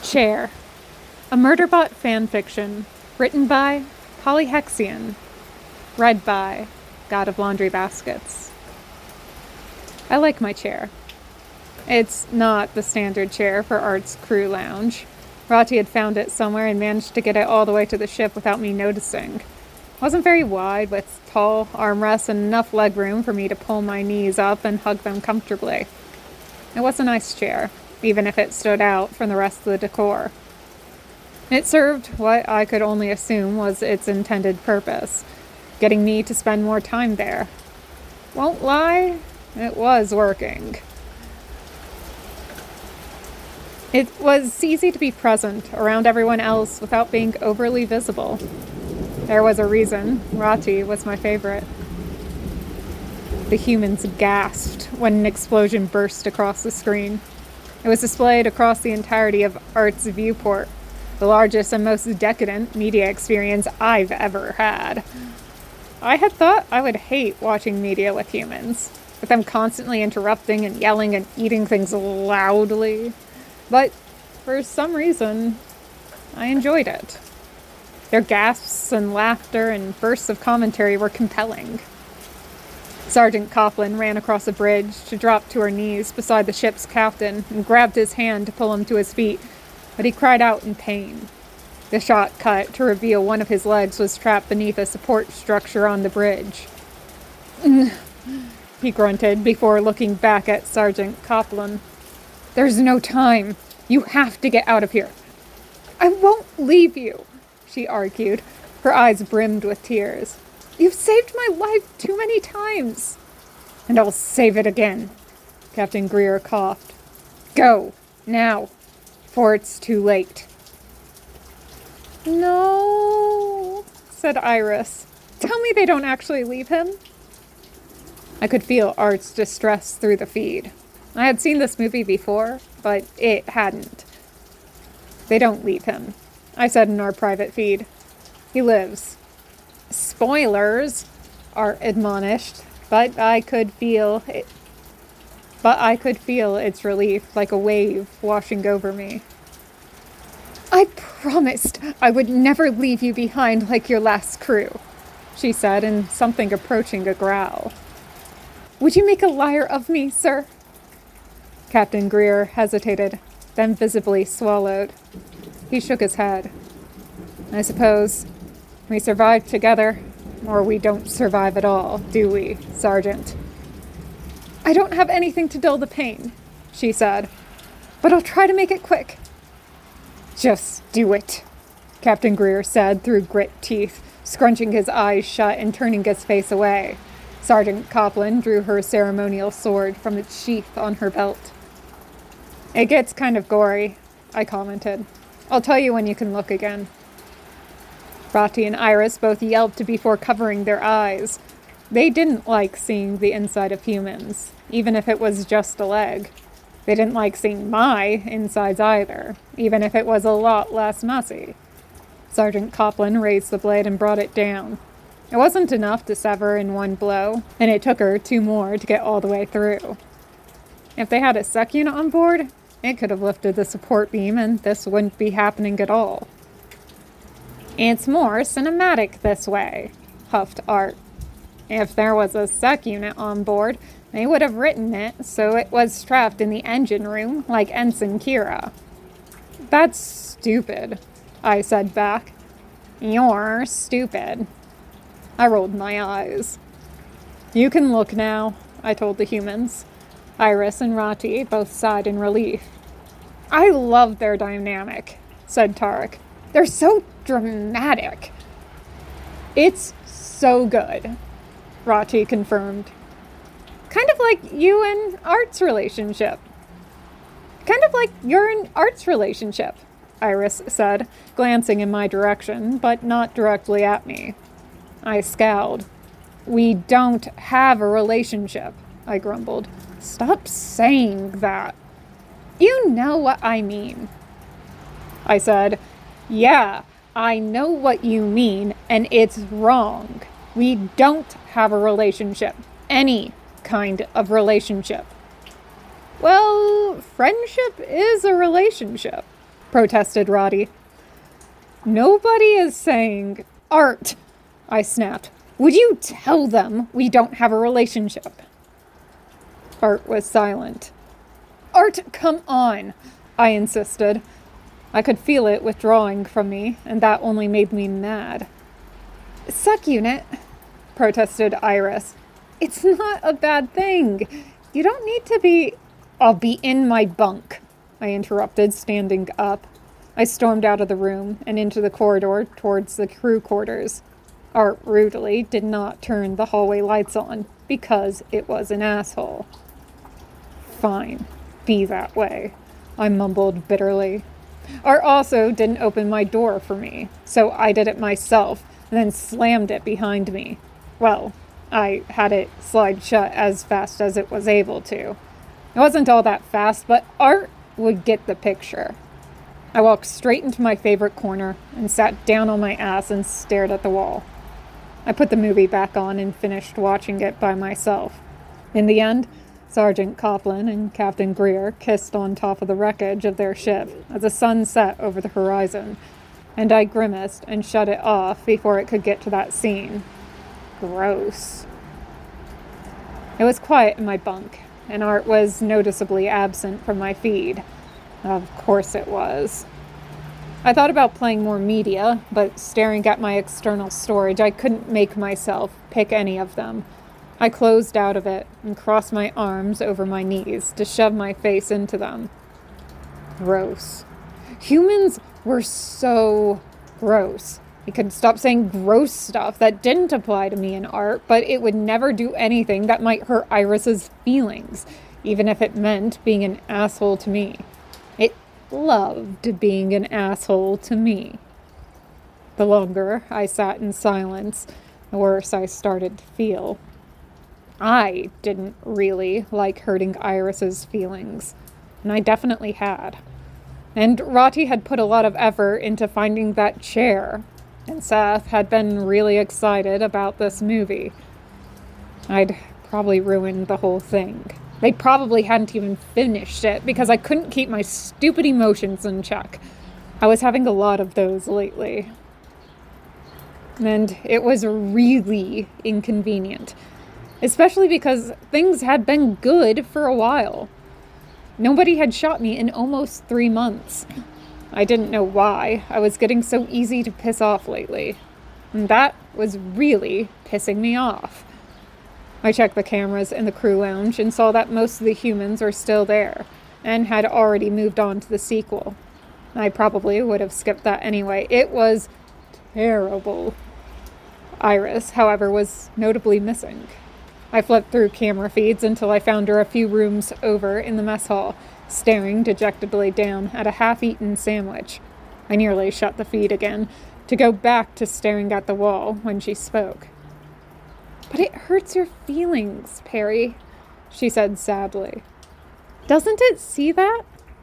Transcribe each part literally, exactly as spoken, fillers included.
Chair, a Murderbot fanfiction, written by Polyhexian, read by God of Laundry Baskets. I like my chair. It's not the standard chair for Art's crew lounge. Rati had found it somewhere and managed to get it all the way to the ship without me noticing. It wasn't very wide, with tall armrests and enough legroom for me to pull my knees up and hug them comfortably. It was a nice chair, even if it stood out from the rest of the decor. It served what I could only assume was its intended purpose, getting me to spend more time there. Won't lie, it was working. It was easy to be present around everyone else without being overly visible. There was a reason Rati was my favorite. The humans gasped when an explosion burst across the screen. It was displayed across the entirety of Art's viewport, the largest and most decadent media experience I've ever had. I had thought I would hate watching media with humans, with them constantly interrupting and yelling and eating things loudly. But for some reason, I enjoyed it. Their gasps and laughter and bursts of commentary were compelling. Sergeant Coughlin ran across the bridge to drop to her knees beside the ship's captain and grabbed his hand to pull him to his feet, but he cried out in pain. The shot cut to reveal one of his legs was trapped beneath a support structure on the bridge. He grunted before looking back at Sergeant Coughlin. "There's no time. You have to get out of here." "I won't leave you," she argued. Her eyes brimmed with tears. "You've saved my life too many times." "And I'll save it again," Captain Greer coughed. "Go, now, before it's too late." "No," said Iris. "Tell me they don't actually leave him." I could feel Art's distress through the feed. I had seen this movie before, but it hadn't. "They don't leave him," I said in our private feed. "He lives." "Spoilers," Art admonished, but I could feel it. But I could feel its relief like a wave washing over me. "I promised I would never leave you behind like your last crew," she said in something approaching a growl. "Would you make a liar of me, sir?" Captain Greer hesitated, then visibly swallowed. He shook his head. "I suppose we survive together, or we don't survive at all, do we, Sergeant?" "I don't have anything to dull the pain," she said, "but I'll try to make it quick." "Just do it," Captain Greer said through grit teeth, scrunching his eyes shut and turning his face away. Sergeant Coughlin drew her ceremonial sword from its sheath on her belt. "It gets kind of gory," I commented. "I'll tell you when you can look again." Rati and Iris both yelped before covering their eyes. They didn't like seeing the inside of humans, even if it was just a leg. They didn't like seeing my insides either, even if it was a lot less messy. Sergeant Coughlin raised the blade and brought it down. It wasn't enough to sever in one blow, and it took her two more to get all the way through. If they had a sec unit on board, it could have lifted the support beam and this wouldn't be happening at all. "It's more cinematic this way," huffed Art. "If there was a sec unit on board, they would have written it so it was strapped in the engine room like Ensign Kira." "That's stupid," I said back. "You're stupid." I rolled my eyes. "You can look now," I told the humans. Iris and Rati both sighed in relief. "I love their dynamic," said Tarek. "They're so dramatic." "It's so good," Rati confirmed. "Kind of like you and Art's relationship." "Kind of like your and Art's relationship," Iris said, glancing in my direction, but not directly at me. I scowled. "We don't have a relationship," I grumbled. "Stop saying that." "You know what I mean." I said, "Yeah, I know what you mean, and it's wrong. We don't have a relationship. Any kind of relationship." "Well, friendship is a relationship," protested Roddy. Nobody is saying, Art, I snapped. Would you tell them we don't have a relationship? Art was silent. Art, come on, I insisted. I could feel it withdrawing from me, and that only made me mad. Suck unit, protested Iris. It's not a bad thing. You don't need to be... I'll be in my bunk, I interrupted, standing up. I stormed out of the room and into the corridor towards the crew quarters. Art rudely did not turn the hallway lights on because it was an asshole. Fine, be that way, I mumbled bitterly. Art also didn't open my door for me, so I did it myself and then slammed it behind me. Well, I had it slide shut as fast as it was able to. It wasn't all that fast, but Art would get the picture. I walked straight into my favorite corner and sat down on my ass and stared at the wall. I put the movie back on and finished watching it by myself. In the end, Sergeant Coplin and Captain Greer kissed on top of the wreckage of their ship as the sun set over the horizon, and I grimaced and shut it off before it could get to that scene. Gross. It was quiet in my bunk, and Art was noticeably absent from my feed. Of course it was. I thought about playing more media, but staring at my external storage, I couldn't make myself pick any of them. I closed out of it and crossed my arms over my knees to shove my face into them. Gross. Humans were so gross. I could stop saying gross stuff that didn't apply to me in Art, but it would never do anything that might hurt Iris's feelings, even if it meant being an asshole to me. It loved being an asshole to me. The longer I sat in silence, the worse I started to feel. I didn't really like hurting Iris's feelings, and I definitely had. And Roddy had put a lot of effort into finding that chair, and Seth had been really excited about this movie. I'd probably ruined the whole thing. They probably hadn't even finished it because I couldn't keep my stupid emotions in check. I was having a lot of those lately. And it was really inconvenient, especially because things had been good for a while. Nobody had shot me in almost three months. I didn't know why I was getting so easy to piss off lately. And that was really pissing me off. I checked the cameras in the crew lounge and saw that most of the humans were still there and had already moved on to the sequel. I probably would have skipped that anyway. It was terrible. Iris, however, was notably missing. I flipped through camera feeds until I found her a few rooms over in the mess hall, staring dejectedly down at a half-eaten sandwich. I nearly shut the feed again, to go back to staring at the wall when she spoke. But it hurts your feelings, Perry, she said sadly. Doesn't it see that?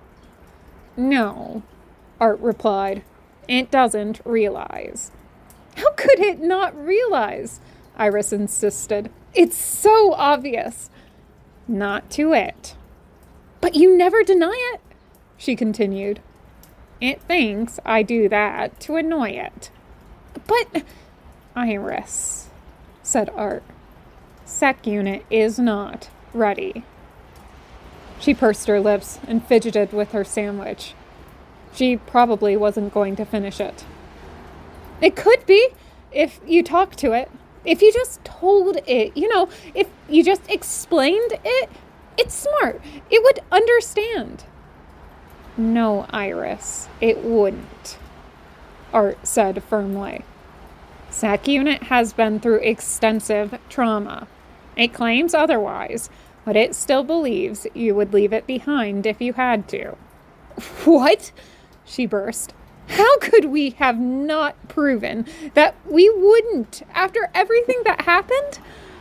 No, Art replied. It doesn't realize. How could it not realize? Iris insisted. It's so obvious. Not to it. But you never deny it, she continued. It thinks I do that to annoy it. But, Iris, said Art, Sec Unit is not ready. She pursed her lips and fidgeted with her sandwich. She probably wasn't going to finish it. It could be, if you talked to it. If you just told it, you know, if you just explained it, it's smart. It would understand. No, Iris, it wouldn't, Art said firmly. Sec Unit has been through extensive trauma. It claims otherwise, but it still believes you would leave it behind if you had to. What? She burst. How could we have not proven that we wouldn't after everything that happened?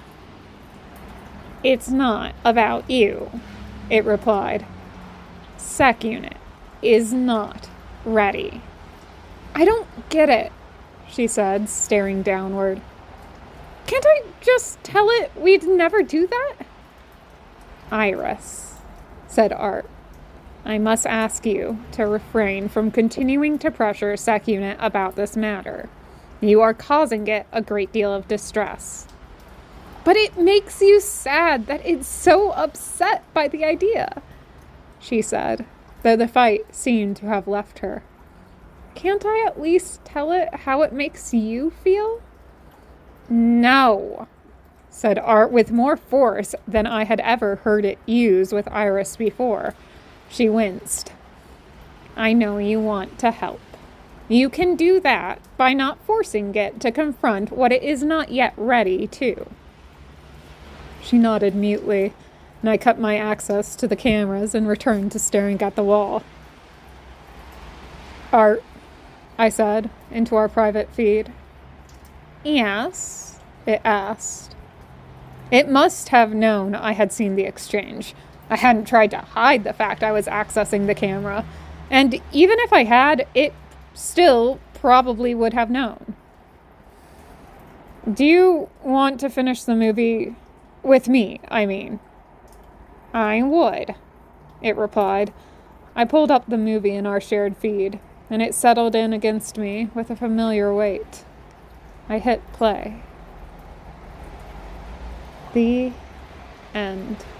It's not about you, it replied. Sec Unit is not ready. I don't get it, she said, staring downward. Can't I just tell it we'd never do that? Iris, said Art. I must ask you to refrain from continuing to pressure SecUnit about this matter. You are causing it a great deal of distress. But it makes you sad that it's so upset by the idea, she said, though the fight seemed to have left her. Can't I at least tell it how it makes you feel? No, said Art with more force than I had ever heard it use with Iris before. She winced. I know you want to help. You can do that by not forcing it to confront what it is not yet ready to. She nodded mutely, and I cut my access to the cameras and returned to staring at the wall. Art, I said, into our private feed. Yes, it asked. It must have known I had seen the exchange. I hadn't tried to hide the fact I was accessing the camera, and even if I had, it still probably would have known. Do you want to finish the movie with me, I mean? I would, it replied. I pulled up the movie in our shared feed, and it settled in against me with a familiar weight. I hit play. The end.